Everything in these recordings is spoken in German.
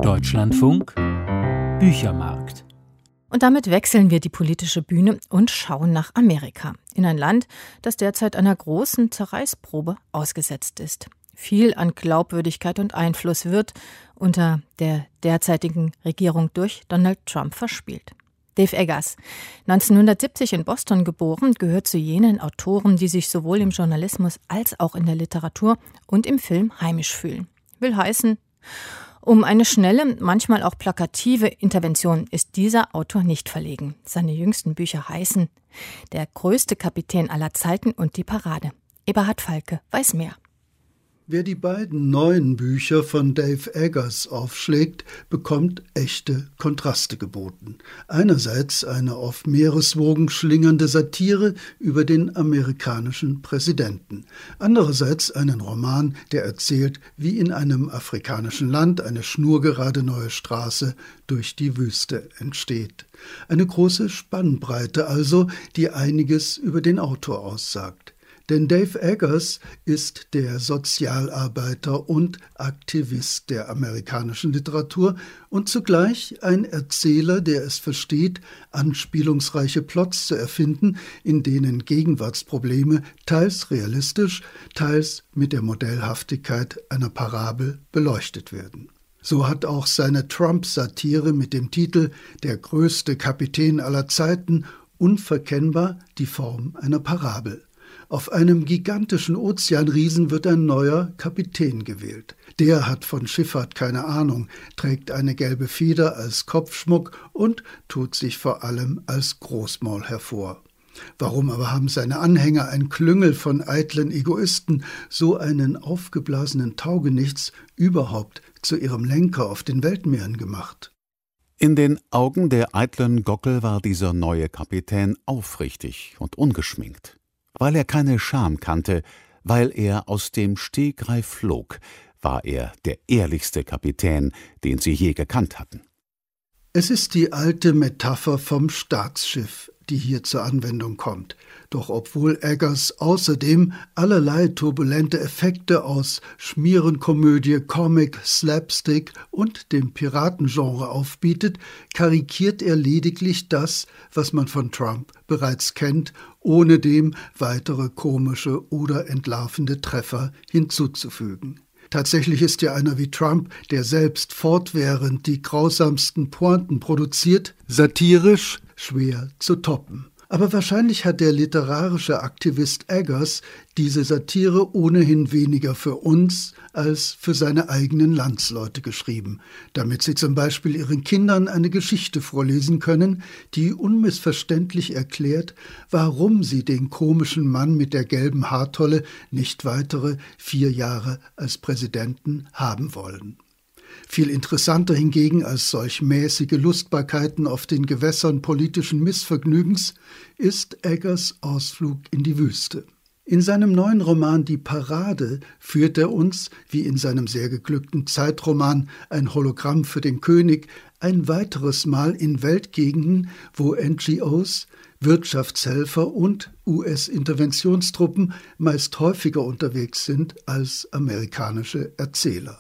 Deutschlandfunk Büchermarkt. Und damit wechseln wir die politische Bühne und schauen nach Amerika. In ein Land, das derzeit einer großen Zerreißprobe ausgesetzt ist. Viel an Glaubwürdigkeit und Einfluss wird unter der derzeitigen Regierung durch Donald Trump verspielt. Dave Eggers, 1970 in Boston geboren, gehört zu jenen Autoren, die sich sowohl im Journalismus als auch in der Literatur und im Film heimisch fühlen. Will heißen, um eine schnelle, manchmal auch plakative Intervention ist dieser Autor nicht verlegen. Seine jüngsten Bücher heißen Der größte Kapitän aller Zeiten und Die Parade. Eberhard Falke weiß mehr. Wer die beiden neuen Bücher von Dave Eggers aufschlägt, bekommt echte Kontraste geboten. Einerseits eine auf Meereswogen schlingernde Satire über den amerikanischen Präsidenten. Andererseits einen Roman, der erzählt, wie in einem afrikanischen Land eine schnurgerade neue Straße durch die Wüste entsteht. Eine große Spannbreite also, die einiges über den Autor aussagt. Denn Dave Eggers ist der Sozialarbeiter und Aktivist der amerikanischen Literatur und zugleich ein Erzähler, der es versteht, anspielungsreiche Plots zu erfinden, in denen Gegenwartsprobleme teils realistisch, teils mit der Modellhaftigkeit einer Parabel beleuchtet werden. So hat auch seine Trump-Satire mit dem Titel Der größte Kapitän aller Zeiten unverkennbar die Form einer Parabel. Auf einem gigantischen Ozeanriesen wird ein neuer Kapitän gewählt. Der hat von Schifffahrt keine Ahnung, trägt eine gelbe Feder als Kopfschmuck und tut sich vor allem als Großmaul hervor. Warum aber haben seine Anhänger, ein Klüngel von eitlen Egoisten, so einen aufgeblasenen Taugenichts überhaupt zu ihrem Lenker auf den Weltmeeren gemacht? In den Augen der eitlen Gockel war dieser neue Kapitän aufrichtig und ungeschminkt. Weil er keine Scham kannte, weil er aus dem Stegreif flog, war er der ehrlichste Kapitän, den sie je gekannt hatten. Es ist die alte Metapher vom Staatsschiff, die hier zur Anwendung kommt. Doch obwohl Eggers außerdem allerlei turbulente Effekte aus Schmierenkomödie, Comic, Slapstick und dem Piratengenre aufbietet, karikiert er lediglich das, was man von Trump bereits kennt, ohne dem weitere komische oder entlarvende Treffer hinzuzufügen. Tatsächlich ist ja einer wie Trump, der selbst fortwährend die grausamsten Pointen produziert, satirisch schwer zu toppen. Aber wahrscheinlich hat der literarische Aktivist Eggers diese Satire ohnehin weniger für uns als für seine eigenen Landsleute geschrieben, damit sie zum Beispiel ihren Kindern eine Geschichte vorlesen können, die unmissverständlich erklärt, warum sie den komischen Mann mit der gelben Haartolle nicht weitere 4 Jahre als Präsidenten haben wollen. Viel interessanter hingegen als solch mäßige Lustbarkeiten auf den Gewässern politischen Missvergnügens ist Eggers Ausflug in die Wüste. In seinem neuen Roman Die Parade führt er uns, wie in seinem sehr geglückten Zeitroman Ein Hologramm für den König, ein weiteres Mal in Weltgegenden, wo NGOs, Wirtschaftshelfer und US-Interventionstruppen meist häufiger unterwegs sind als amerikanische Erzähler.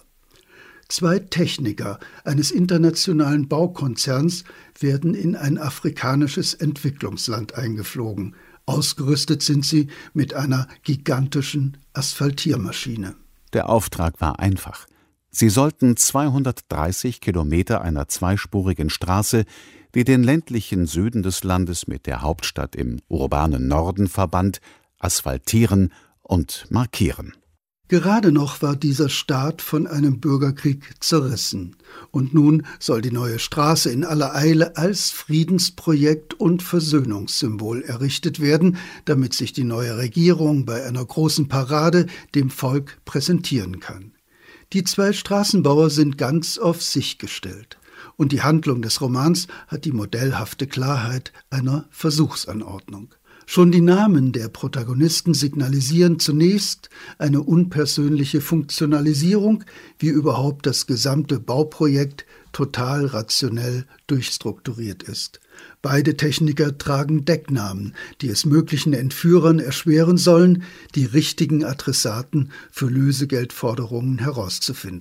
2 Techniker eines internationalen Baukonzerns werden in ein afrikanisches Entwicklungsland eingeflogen. Ausgerüstet sind sie mit einer gigantischen Asphaltiermaschine. Der Auftrag war einfach. Sie sollten 230 Kilometer einer zweispurigen Straße, die den ländlichen Süden des Landes mit der Hauptstadt im urbanen Norden verband, asphaltieren und markieren. Gerade noch war dieser Staat von einem Bürgerkrieg zerrissen. Und nun soll die neue Straße in aller Eile als Friedensprojekt und Versöhnungssymbol errichtet werden, damit sich die neue Regierung bei einer großen Parade dem Volk präsentieren kann. Die 2 Straßenbauer sind ganz auf sich gestellt. Und die Handlung des Romans hat die modellhafte Klarheit einer Versuchsanordnung. Schon die Namen der Protagonisten signalisieren zunächst eine unpersönliche Funktionalisierung, wie überhaupt das gesamte Bauprojekt total rationell durchstrukturiert ist. Beide Techniker tragen Decknamen, die es möglichen Entführern erschweren sollen, die richtigen Adressaten für Lösegeldforderungen herauszufinden.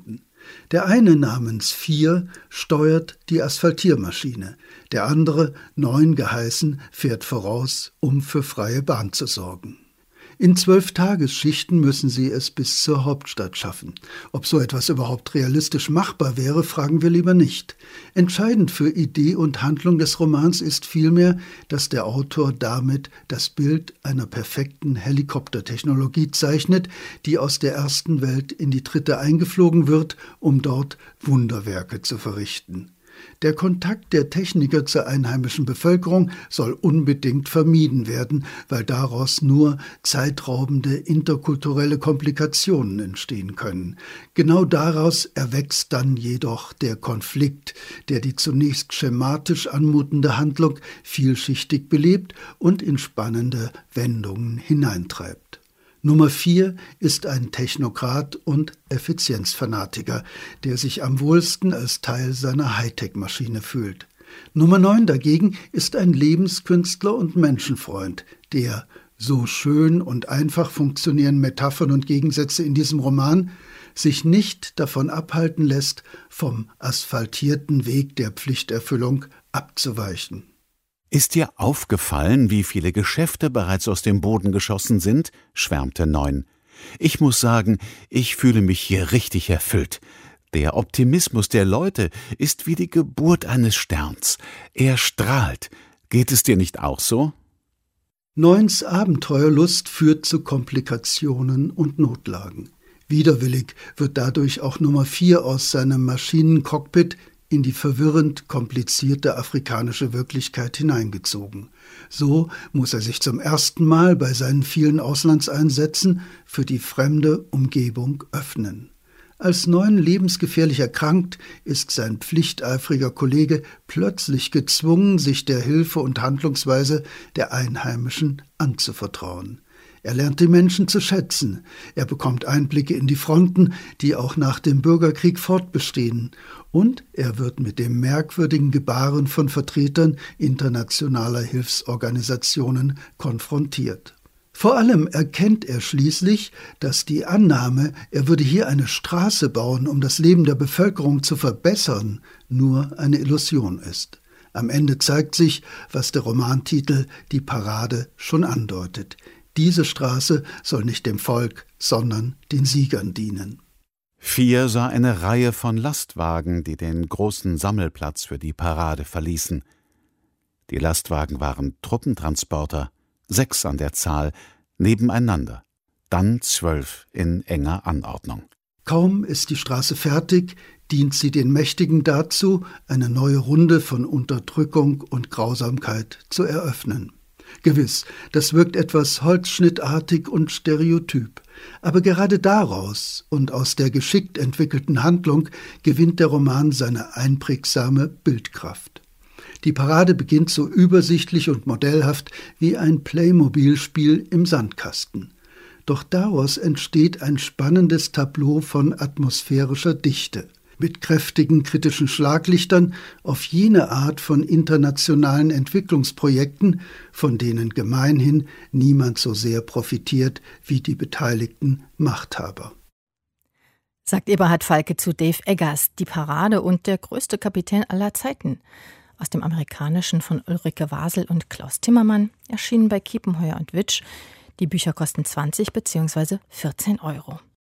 Der eine namens 4 steuert die Asphaltiermaschine, der andere, 9 geheißen, fährt voraus, um für freie Bahn zu sorgen. In 12-Tagesschichten müssen sie es bis zur Hauptstadt schaffen. Ob so etwas überhaupt realistisch machbar wäre, fragen wir lieber nicht. Entscheidend für Idee und Handlung des Romans ist vielmehr, dass der Autor damit das Bild einer perfekten Helikoptertechnologie zeichnet, die aus der ersten Welt in die dritte eingeflogen wird, um dort Wunderwerke zu verrichten. Der Kontakt der Techniker zur einheimischen Bevölkerung soll unbedingt vermieden werden, weil daraus nur zeitraubende interkulturelle Komplikationen entstehen können. Genau daraus erwächst dann jedoch der Konflikt, der die zunächst schematisch anmutende Handlung vielschichtig belebt und in spannende Wendungen hineintreibt. Nummer 4 ist ein Technokrat und Effizienzfanatiker, der sich am wohlsten als Teil seiner Hightech-Maschine fühlt. Nummer 9 dagegen ist ein Lebenskünstler und Menschenfreund, der, so schön und einfach funktionieren Metaphern und Gegensätze in diesem Roman, sich nicht davon abhalten lässt, vom asphaltierten Weg der Pflichterfüllung abzuweichen. »Ist dir aufgefallen, wie viele Geschäfte bereits aus dem Boden geschossen sind?« schwärmte 9. »Ich muss sagen, ich fühle mich hier richtig erfüllt. Der Optimismus der Leute ist wie die Geburt eines Sterns. Er strahlt. Geht es dir nicht auch so?« 9s Abenteuerlust führt zu Komplikationen und Notlagen. Widerwillig wird dadurch auch Nummer 4 aus seinem Maschinencockpit in die verwirrend komplizierte afrikanische Wirklichkeit hineingezogen. So muss er sich zum ersten Mal bei seinen vielen Auslandseinsätzen für die fremde Umgebung öffnen. Als 9 lebensgefährlich erkrankt, ist sein pflichteifriger Kollege plötzlich gezwungen, sich der Hilfe und Handlungsweise der Einheimischen anzuvertrauen. Er lernt die Menschen zu schätzen. Er bekommt Einblicke in die Fronten, die auch nach dem Bürgerkrieg fortbestehen. Und er wird mit dem merkwürdigen Gebaren von Vertretern internationaler Hilfsorganisationen konfrontiert. Vor allem erkennt er schließlich, dass die Annahme, er würde hier eine Straße bauen, um das Leben der Bevölkerung zu verbessern, nur eine Illusion ist. Am Ende zeigt sich, was der Romantitel »Die Parade« schon andeutet. Diese Straße soll nicht dem Volk, sondern den Siegern dienen. 4 sah eine Reihe von Lastwagen, die den großen Sammelplatz für die Parade verließen. Die Lastwagen waren Truppentransporter, 6 an der Zahl, nebeneinander, dann 12 in enger Anordnung. Kaum ist die Straße fertig, dient sie den Mächtigen dazu, eine neue Runde von Unterdrückung und Grausamkeit zu eröffnen. Gewiss, das wirkt etwas holzschnittartig und stereotyp. Aber gerade daraus und aus der geschickt entwickelten Handlung gewinnt der Roman seine einprägsame Bildkraft. Die Parade beginnt so übersichtlich und modellhaft wie ein Playmobil-Spiel im Sandkasten. Doch daraus entsteht ein spannendes Tableau von atmosphärischer Dichte, mit kräftigen kritischen Schlaglichtern auf jene Art von internationalen Entwicklungsprojekten, von denen gemeinhin niemand so sehr profitiert wie die beteiligten Machthaber. Sagt Eberhard Falke zu Dave Eggers, Die Parade und der größte Kapitän aller Zeiten. Aus dem Amerikanischen von Ulrike Wasel und Klaus Timmermann, erschienen bei Kiepenheuer & Witsch. Die Bücher kosten 20 bzw. 14 €.